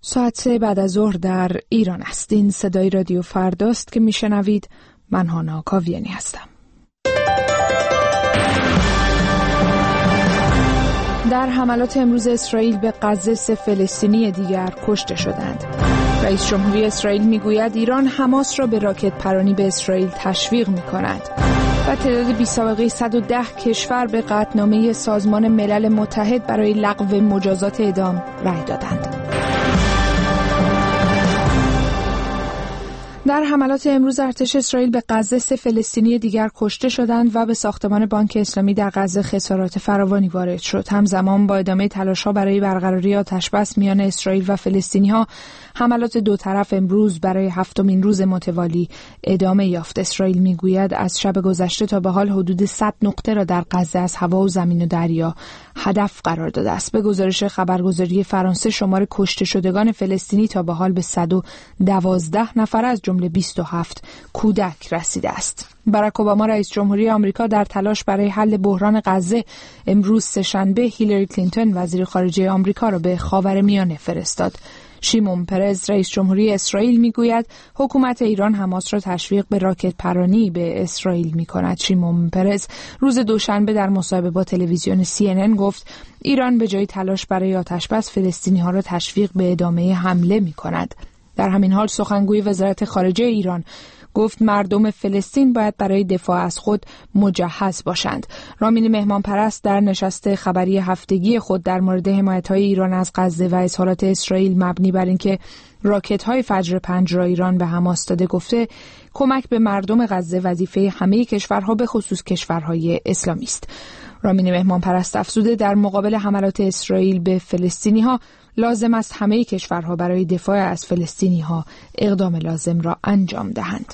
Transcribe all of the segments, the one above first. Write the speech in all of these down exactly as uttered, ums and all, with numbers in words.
ساعت سه بعد از ظهر در ایران است. این صدای رادیو فرداست که میشنوید. من هانا کاویانی هستم. در حملات امروز اسرائیل به غزه سه فلسطینی دیگر کشته شدند. رئیس جمهوری اسرائیل میگوید ایران حماس را به راکت پرانی به اسرائیل تشویق میکند و تعداد بی‌سابقه صد و ده کشور به قطعنامه سازمان ملل متحد برای لغو مجازات اعدام رأی دادند. در حملات امروز ارتش اسرائیل به غزه سه فلسطینی دیگر کشته شدند و به ساختمان بانک اسلامی در غزه خسارات فراوانی وارد شد. همزمان با ادامه تلاش‌ها برای برقراری آتش‌بس میان اسرائیل و فلسطینی‌ها، حملات دو طرف امروز برای هفتمین روز متوالی ادامه یافت. اسرائیل میگوید از شب گذشته تا به حال حدود صد نقطه را در غزه از هوا و زمین و دریا هدف قرار داده است. به گزارش خبرگزاری فرانسه، شمار کشته شدگان فلسطینی تا به حال به صد و دوازده نفر از جمله بیست و هفت کودک رسیده است. باراک اوباما رئیس جمهوری آمریکا در تلاش برای حل بحران غزه امروز سه‌شنبه هیلاری کلینتون وزیر خارجه آمریکا را به خاورمیانه فرستاد. شیمون پرز رئیس جمهوری اسرائیل میگوید حکومت ایران حماس را تشویق به راکت پرانی به اسرائیل میکند. شیمون پرز روز دوشنبه در مصاحبه با تلویزیون سی ان ان گفت ایران به جای تلاش برای آتش‌بس فلسطینی ها را تشویق به ادامه حمله میکند. در همین حال سخنگوی وزارت خارجه ایران گفت مردم فلسطین باید برای دفاع از خود مجهز باشند. رامین مهمانپرست در نشست خبری هفتگی خود در مورد حمایت‌های ایران از غزه و اظهارات اسرائیل مبنی بر اینکه راکت‌های فجر پنج را ایران به حماس داده گفته کمک به مردم غزه وظیفه همه کشورها به خصوص کشورهای اسلامی است. رامین مهمانپرست افزوده در مقابل حملات اسرائیل به فلسطینی‌ها لازم است همه کشورها برای دفاع از فلسطینی‌ها اقدام لازم را انجام دهند.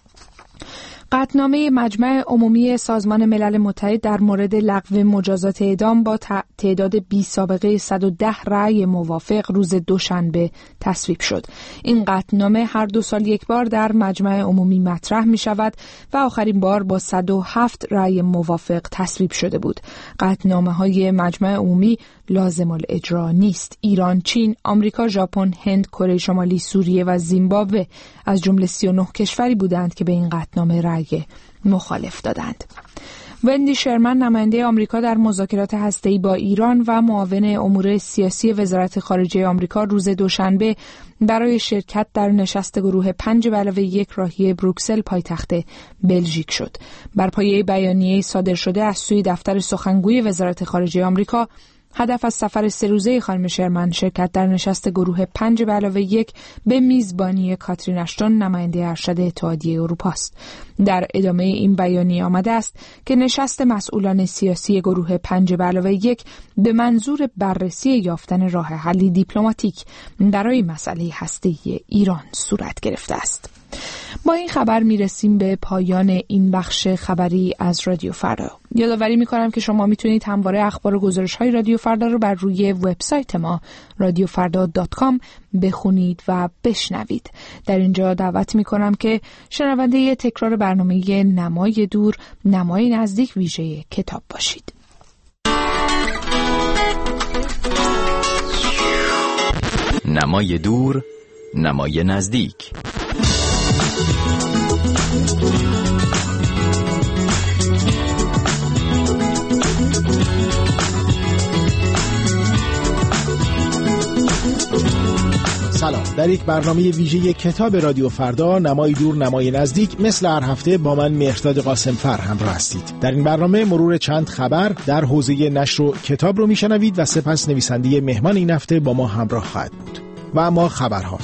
قطعنامه مجمع عمومی سازمان ملل متحد در مورد لغو مجازات اعدام با تعداد بی‌سابقه صد و ده رأی موافق روز دوشنبه تصویب شد. این قطعنامه هر دو سال یک بار در مجمع عمومی مطرح می شود و آخرین بار با صد و هفت رأی موافق تصویب شده بود. قطعنامه های مجمع عمومی لازم الاجرا نیست. ایران، چین، آمریکا، ژاپن، هند، کره شمالی، سوریه و زیمبابوه از جمله سی و نه کشوری بودند که به این قطعنامه رأی مخالف دادند. وندی شرمن نماینده آمریکا در مذاکرات هسته‌ای با ایران و معاون امور سیاسی وزارت خارجه آمریکا روز دوشنبه برای شرکت در نشست گروه پنج به علاوه یک راهی بروکسل پایتخت بلژیک شد. بر پایه بیانیه‌ای صادر شده از سوی دفتر سخنگوی وزارت خارجه آمریکا، هدف از سفر سه روزه خانم شرمن شرکت در نشست گروه پنج به علاوه یک به میزبانی کاترین اشتون نماینده ارشد اتحادیه اروپا است. در ادامه این بیانیه آمده است که نشست مسئولان سیاسی گروه پنج به علاوه یک به منظور بررسی یافتن راه حلی دیپلماتیک برای مسئله هسته‌ای ایران صورت گرفته است. با این خبر میرسیم به پایان این بخش خبری از رادیو فردا. یادآوری میکنم که شما میتونید همواره اخبار و گزارش‌های رادیو فردا رو بر روی وبسایت ما رادیو فردا دات کام بخونید و بشنوید. در اینجا دعوت میکنم که شنونده تکرار برنامه نمای دور، نمای نزدیک ویژه کتاب باشید. نمای دور، نمای نزدیک. سلام. در یک برنامه ویژه کتاب رادیو فردا، نمای دور نمای نزدیک، مثل هر هفته با من مهرداد قاسمفر همراه هستید. در این برنامه مرور چند خبر در حوزه نشر و کتاب رو میشنوید و سپس نویسنده مهمان این هفته با ما همراه خواهد بود. و اما خبرها.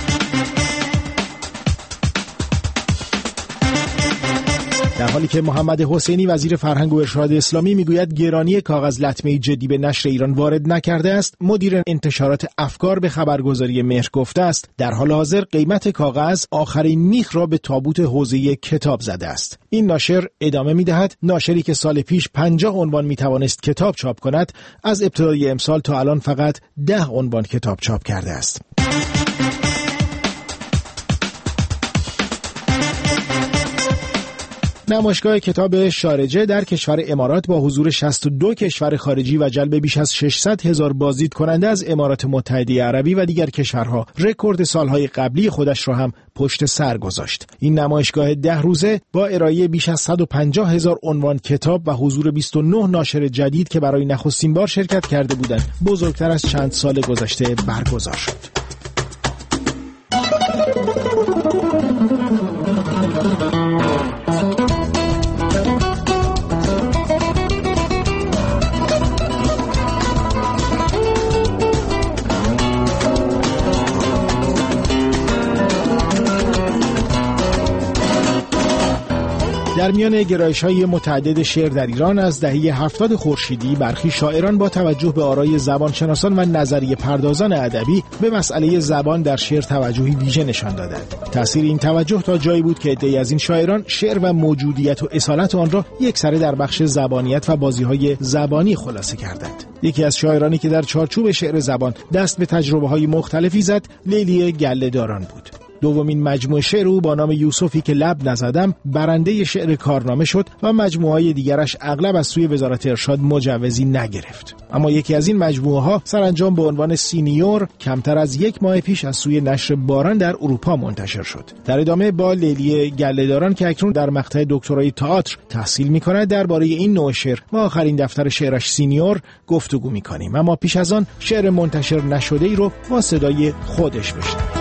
در حالی که محمد حسینی وزیر فرهنگ و ارشاد اسلامی میگوید گرانی کاغذ لطمه جدی به نشر ایران وارد نکرده است، مدیر انتشارات افکار به خبرگزاری مهر گفته است در حال حاضر قیمت کاغذ آخرین میخ را به تابوت حوزه کتاب زده است. این ناشر ادامه میدهد ناشری که سال پیش پنجاه عنوان میتوانست کتاب چاپ کند، از ابتدای امسال تا الان فقط ده عنوان کتاب چاپ کرده است. نمایشگاه کتاب شارجه در کشور امارات با حضور شصت و دو کشور خارجی و جلب بیش از ششصد هزار بازدید کننده از امارات متحده عربی و دیگر کشورها رکورد سالهای قبلی خودش را هم پشت سر گذاشت. این نمایشگاه ده روزه با ارائه بیش از صد و پنجاه هزار عنوان کتاب و حضور بیست و نه ناشر جدید که برای نخستین بار شرکت کرده بودند، بزرگتر از چند سال گذشته برگزار شد. در میان گرایش‌های متعدد شعر در ایران از دهه هفتاد خورشیدی برخی شاعران با توجه به آرای زبانشناسان و نظریه پردازان ادبی به مسئله زبان در شعر توجهی ویژه نشان دادند. تأثیر این توجه تا جایی بود که عده‌ای از این شاعران شعر و موجودیت و اصالت آن را یکسره در بخش زبانیت و بازی‌های زبانی خلاصه کردند. یکی از شاعرانی که در چارچوب شعر زبان دست به تجربه‌های مختلفی زد، لیلی گله‌داران بود. دومین مجموعه شعر او با نام یوسفی که لب نزدم برنده شعر کارنامه شد و مجموعه‌های دیگرش اغلب از سوی وزارت ارشاد مجوزی نگرفت. اما یکی از این مجموعه‌ها سرانجام به عنوان سینیور کمتر از یک ماه پیش از سوی نشر باران در اروپا منتشر شد. در ادامه با لیلی گله‌داران که اکنون در مقطع دکترای تئاتر تحصیل می‌کند درباره این نوع شعر و آخرین دفتر شعرش سینیور گفتگو می‌کنیم. اما پیش از آن شعر منتشر نشده‌ای رو با صدای خودش بشنویم.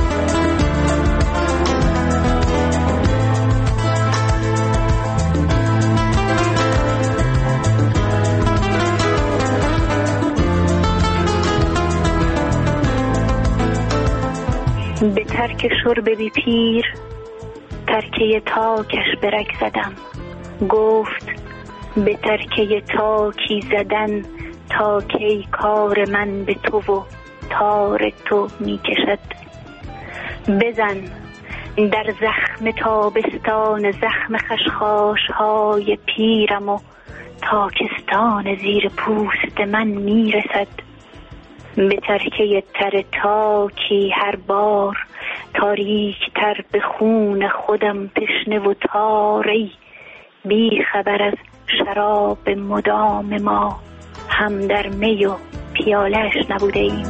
به ترک شرب بی پیر ترکه تاکش برک زدم، گفت به ترکه تاکی زدن تا کی کار من به تو و تار تو می کشد. بزن در زخم تابستان زخم خشخاش های پیرم و تاکستان زیر پوست من می رسد. به ترکه تر تاکی هر بار تاریک تر به خون خودم تشنه و تاری، بی خبر از شراب مدام ما هم در می و پیالش نبوده ایم.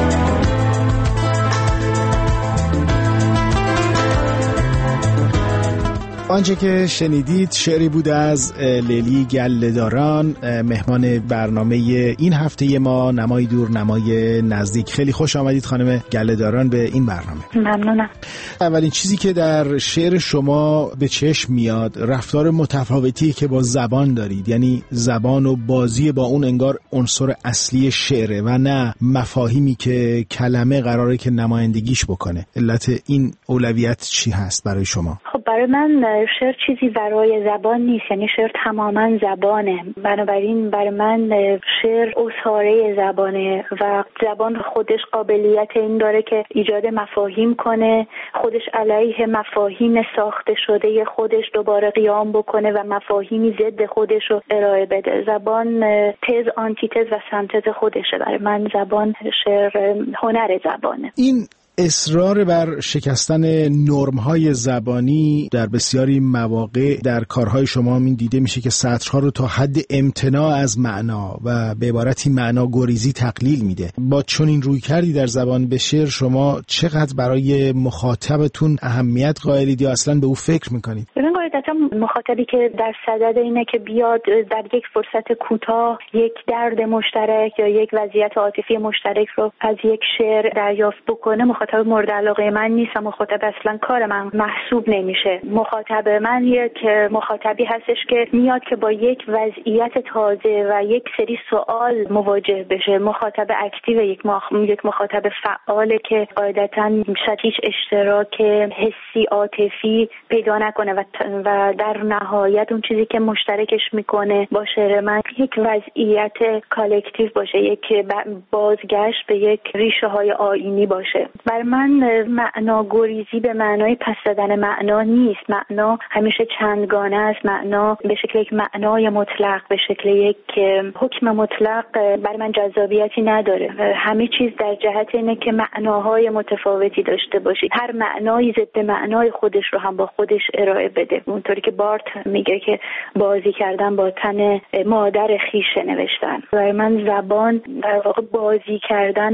آنچه که شنیدید شعری بود از لیلی گله‌داران، مهمان برنامه این هفته ما نمای دور نمای نزدیک. خیلی خوش آمدید خانم گله‌داران به این برنامه. ممنونم. اولین چیزی که در شعر شما به چشم میاد رفتار متفاوتی که با زبان دارید، یعنی زبان و بازی با اون انگار عنصر اصلی شعره و نه مفاهیمی که کلمه قراره که نمایندگیش بکنه. علت این اولویت چی هست برای شما؟ خب برای من شعر چیزی برای زبان نیست، یعنی شعر تماما زبانه. بنابراین برای من شعر اسطوره زبانه و زبان خودش قابلیت این داره که ایجاد مفاهیم کنه، خودش علیه مفاهیم ساخته شده خودش دوباره قیام بکنه و مفاهیمی ضد خودش رو ارائه بده. زبان تز آنتیتز و سنتز خودشه. برای من زبان شعر هنر زبانه. این اصرار بر شکستن نرم‌های زبانی در بسیاری مواقع در کارهای شما این دیده میشه که سطرها رو تا حد امتناع از معنا و به عبارتی معنا گریزی تقلیل میده. با چون این روی کردی در زبان به شعر شما چقدر برای مخاطبتون اهمیت قائلید یا اصلا به او فکر میکنید؟ ببین قاعدتا مخاطبی که در صدد اینه که بیاد در یک فرصت کوتاه یک درد مشترک یا یک وضعیت عاطفی مشترک رو از یک شعر دریافت بکنه، مخاطب مورد علاقه من نیست و مخاطب اصلا کار من محسوب نمیشه. مخاطب من یک مخاطبی هستش که میاد که با یک وضعیت تازه و یک سری سوال مواجه بشه. مخاطب اکتیو، یک مخ... یک مخاطب فعاله که قاعدتاً شاید هیچ اشتراک حسی عاطفی پیدا نکنه و, ت... و در نهایت اون چیزی که مشترکش میکنه با شعر من یک وضعیت کالکتیو باشه، یک بازگشت به یک ریشه های آیینی باشه. برای من معنا گریزی به معنای پس دادن معنا نیست. معنا همیشه چندگانه است. معنا به شکل یک معنای مطلق، به شکل یک حکم مطلق برای من جذابیتی نداره. همه چیز در جهت اینه که معناهای متفاوتی داشته باشید. هر معنایی ضد معنای خودش رو هم با خودش ارائه بده اونطوری که بارت میگه که بازی کردن با تن مادر خیشه نوشتن. برای من زبان در واقع بازی کردن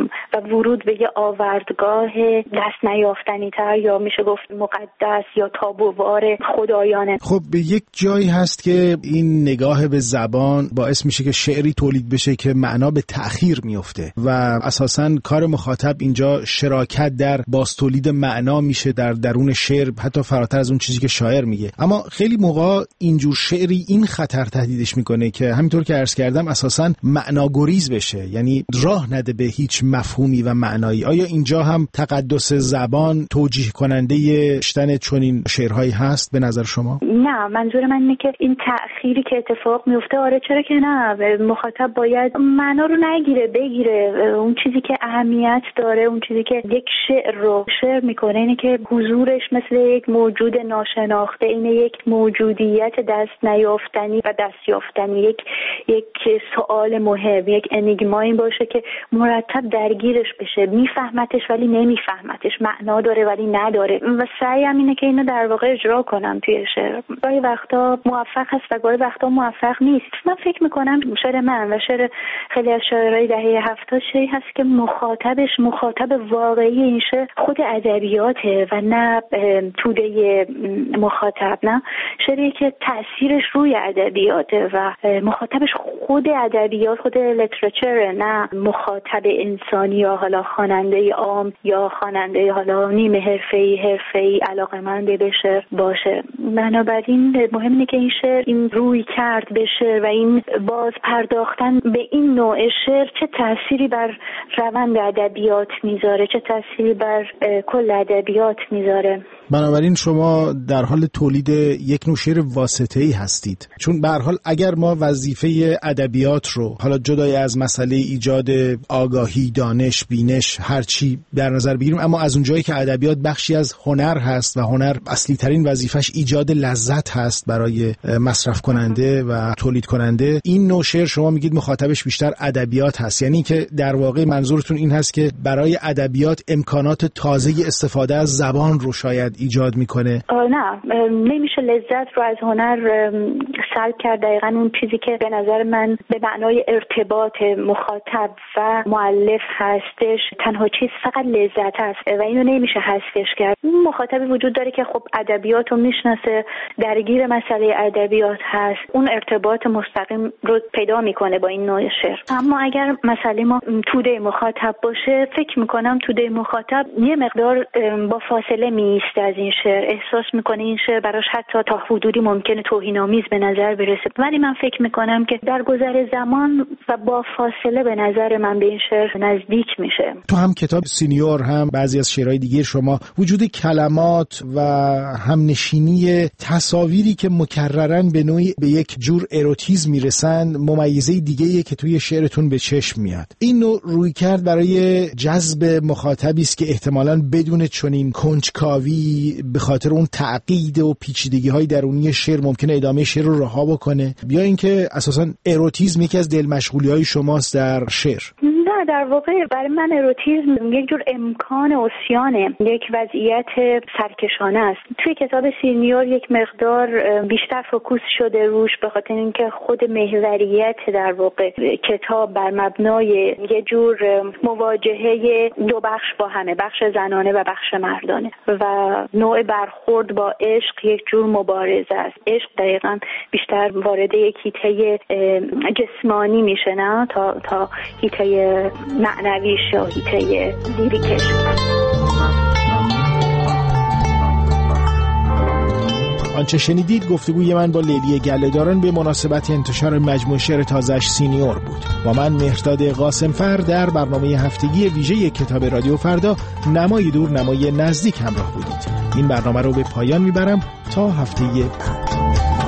و ورود به یه آوردگاه دست نیافتنی تر یا میشه گفت مقدس یا تابووار خدایانه. خب به یک جایی هست که این نگاه به زبان باعث میشه که شعری تولید بشه که معنا به تأخیر میفته و اساساً کار مخاطب اینجا شراکت در بازتولید معنا میشه در درون شعر، حتی فراتر از اون چیزی که شاعر میگه. اما خیلی موقع اینجور شعری این خطر تهدیدش میکنه که همینطور که عرض کردم اساساً معناگریز بشه، یعنی راه نده به هیچ مفهومی و معنایی. آیا اینجا هم تقدس زبان توجیه کننده شتن چنین شعرهایی هست به نظر شما؟ نه، منظور من اینه که این تأخیری که اتفاق میفته، آره چرا که نه، مخاطب باید معنا رو نگیره بگیره. اون چیزی که اهمیت داره، اون چیزی که یک شعر رو شعر میکنه اینه که حضورش مثل یک موجود ناشناخته، اینه یک موجودیت دست نیافتنی و دست یافتنی، یک یک سوال مهم، یک انیگمایی باشه که مرتب درگیرش بشه، میفهمتش ولی نمیفهمتش، معنا داره ولی نداره و سعیم اینه که اینو در واقع اجرا کنم توی شعر. گاهی وقتا موفق هست و گاهی وقتا موفق نیست. من فکر میکنم شعر من و شعر خیلی از شاعرای دهه هفتاد شعری هست که مخاطبش مخاطب واقعی این شعر خود ادبیاته و نه توده مخاطب، نه شعری که تأثیرش روی ادبیاته و مخاطبش خود ادبیات، خود لیترچر، نه مخاطب انسانی یا حالا خواننده عام یا خواننده حالا نیمه حرفه‌ای حرفه‌ای علاقه‌مند به شعر باشه. بنابراین مهم اینه که این شعر این روی کرد به شعر و این باز پرداختن به این نوع شعر چه تأثیری بر روند ادبیات میذاره، چه تأثیری بر کل ادبیات میذاره. بنابراین شما در حال تولید یک نوع شعر واسطه‌ای هستید، چون به هر حال اگر ما وظیفه ادبیات رو حالا جدای از مسئله ایجاد آگاهی، دانش، بینش، هر چی در نظر بگیریم، اما از اونجایی که ادبیات بخشی از هنر هست و هنر اصلی ترین وظیفش ایجاد لذت هست برای مصرف کننده و تولید کننده، این نوع شعر شما میگید مخاطبش بیشتر ادبیات هست، یعنی که در واقع منظورتون این هست که برای ادبیات امکانات تازه استفاده از زبان رو شاید ایجاد میکنه؟ نه، نمیشه لذت رو از هنر سلب کرد. دقیقاً اون چیزی که به نظر من به معنای ارتباط مخاطب و مؤلف هستش، تنها چیز فقط لذت هست و اینو نمیشه حذفش کرد. مخاطبی وجود داره که خب ادبیات رو میشناسه، درگیر مسئله ادبیات هست، اون ارتباط مستقیم رو پیدا میکنه با این نوع شعر. اما اگر مسئله ما توده مخاطب باشه، فکر میکنم توده مخاطب یه مقدار با فاصله میایسته از این شعر، احساس میکنه این شعر براش حتی تا حدودی ممکنه توهین‌آمیز به نظر برسه، ولی من فکر میکنم که در گذر زمان و با فاصله به نظر من به این شعر نزدیک میشه. تو هم کتاب سینیور هم بعضی از شعرهای دیگه شما وجود کلمات و همنشینی تصاویری که مکررن به نوعی به یک جور اروتیزم میرسن ممیزه دیگه‌ایه که توی شعرتون به چشم میاد. این نوع رویکرد برای جذب مخاطبی است که احتمالاً بدون چنین کنجکاوی به خاطر اون تعقید و پیچیدگی‌های درونی شعر ممکنه ادامه شعر رو رها بکنه، یا اینکه اساساً اروتیزم یکی از دلمشغولی‌های شماست در شعر؟ نه، در واقع برای من اروتیزم یک جور امکان عصیانه، یک وضعیت سرکشانه است. توی کتاب سینیور یک مقدار بیشتر فوکوس شده روش به خاطر اینکه خود محوریت در واقع کتاب بر مبنای یه جور مواجهه دو بخش با همه، بخش زنانه و بخش مردانه و نوع برخورد با عشق یک جور مبارزه است. عشق دقیقاً بیشتر وارد یک حیطه جسمانی میشه نه تا تا حیطه معنویش یا حیطه لیریکش. آنچه شنیدید گفتگوی من با لیلی گله‌داران به مناسبت انتشار مجموعه شعر تازه‌اش سینیور بود. با من مهرداد قاسمفر در برنامه هفتگی ویژه کتاب رادیو فردا نمای دور نمای نزدیک همراه بودید. این برنامه رو به پایان میبرم تا هفته بعد.